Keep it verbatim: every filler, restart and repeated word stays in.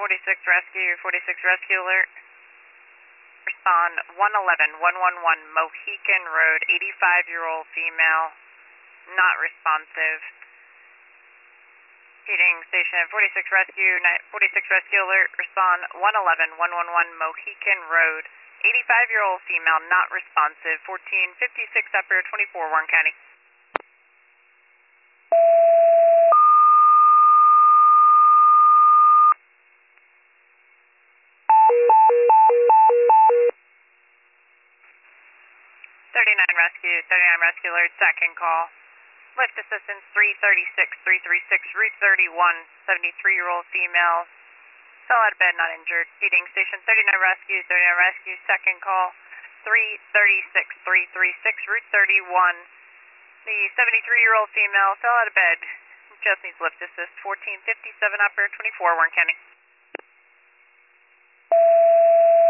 forty-six rescue, forty-six rescue alert. Respond one eleven, one one one Mohican Road, eighty-five-year-old female, not responsive. Heating station forty-six rescue, forty-six rescue alert. Respond one eleven, one one one Mohican Road, eighty-five-year-old female, not responsive. fourteen fifty-six upper, twenty-four, Warren County. thirty-nine rescue, thirty-nine rescue alert, second call. Lift assistance three thirty-six, three thirty-six, Route thirty-one, seventy-three-year-old female, fell out of bed, not injured. Heating station thirty-nine rescue, thirty-nine rescue, second call. three thirty-six, three thirty-six, Route thirty-one. The seventy-three-year-old female fell out of bed, just needs lift assist. fourteen fifty-seven upper, twenty-four, Warren County.